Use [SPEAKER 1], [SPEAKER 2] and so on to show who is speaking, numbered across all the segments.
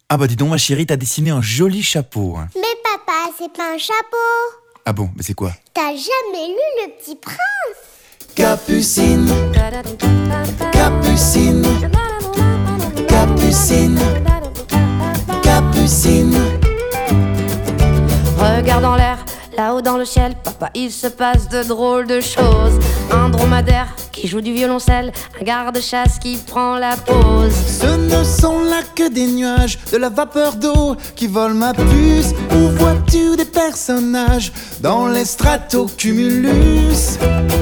[SPEAKER 1] Ah bah dis donc ma chérie, t'as dessiné un joli chapeau. Hein.
[SPEAKER 2] Mais papa, c'est pas un chapeau.
[SPEAKER 1] Ah bon, mais c'est quoi?
[SPEAKER 2] T'as jamais lu Le Petit Prince?
[SPEAKER 3] Capucine, Capucine, Capucine, Capucine.
[SPEAKER 4] Regarde en l'air, là-haut dans le ciel, papa, il se passe de drôles de choses. Un dromadaire qui joue du violoncelle, un garde-chasse qui prend la pause.
[SPEAKER 3] Ce ne sont là que des nuages, de la vapeur d'eau qui vole ma puce. Où vois-tu des personnages dans les stratocumulus?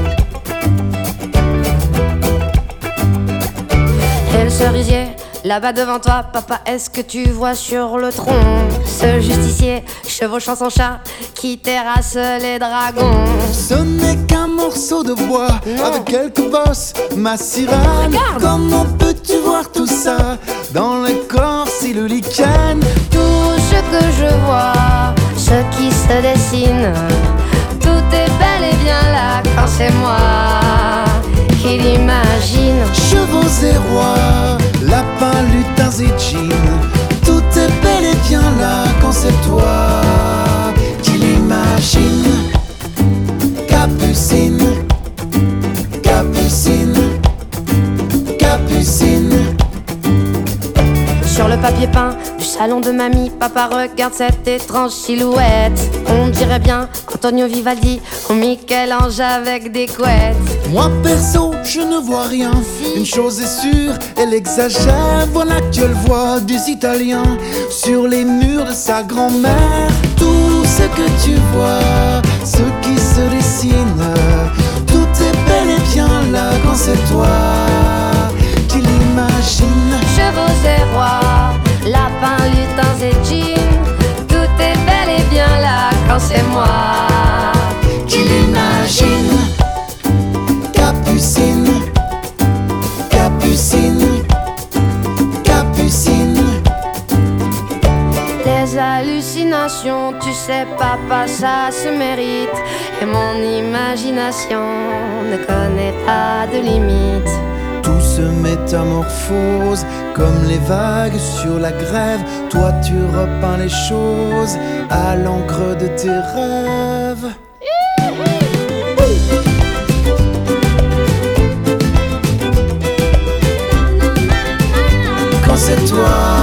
[SPEAKER 4] Et le cerisier, là-bas devant toi, papa, est-ce que tu vois sur le tronc ce justicier chevauchant son chat qui terrasse les dragons?
[SPEAKER 3] Ce n'est qu'un morceau de bois avec quelques bosses, ma sirène.
[SPEAKER 4] Regarde.
[SPEAKER 3] Comment peux-tu voir tout ça dans l'écorce et le lichen?
[SPEAKER 4] Tout ce que je vois, ce qui se dessine, tout est bel et bien là quand c'est moi qui l'imagine.
[SPEAKER 3] Chevaux et rois, lapins, lutins et jeans, tout est bel et bien là quand c'est toi qui l'imagine. Capucine, Capucine, Capucine.
[SPEAKER 4] Sur le papier peint du salon de mamie, papa regarde cette étrange silhouette. On dirait bien Antonio Vivaldi ou Michel-Ange avec des couettes.
[SPEAKER 3] Moi perso, je ne vois rien. Une chose est sûre, elle exagère. Voilà qu'elle voit des Italiens sur les murs de sa grand-mère. Tout ce que tu vois, ce qui se dessine, tout est bel et bien là quand c'est toi qui l'imagine.
[SPEAKER 4] Chevaux et rois, lapins, lutins et jeans, tout est bel et bien là quand c'est moi
[SPEAKER 3] Qui l'imagine. Capucine, Capucine, Capucine.
[SPEAKER 4] Les hallucinations, tu sais papa, ça se mérite. Et mon imagination ne connaît pas de limite.
[SPEAKER 3] Tout se métamorphose comme les vagues sur la grève. Toi tu repeins les choses à l'encre de tes rêves. Quand c'est toi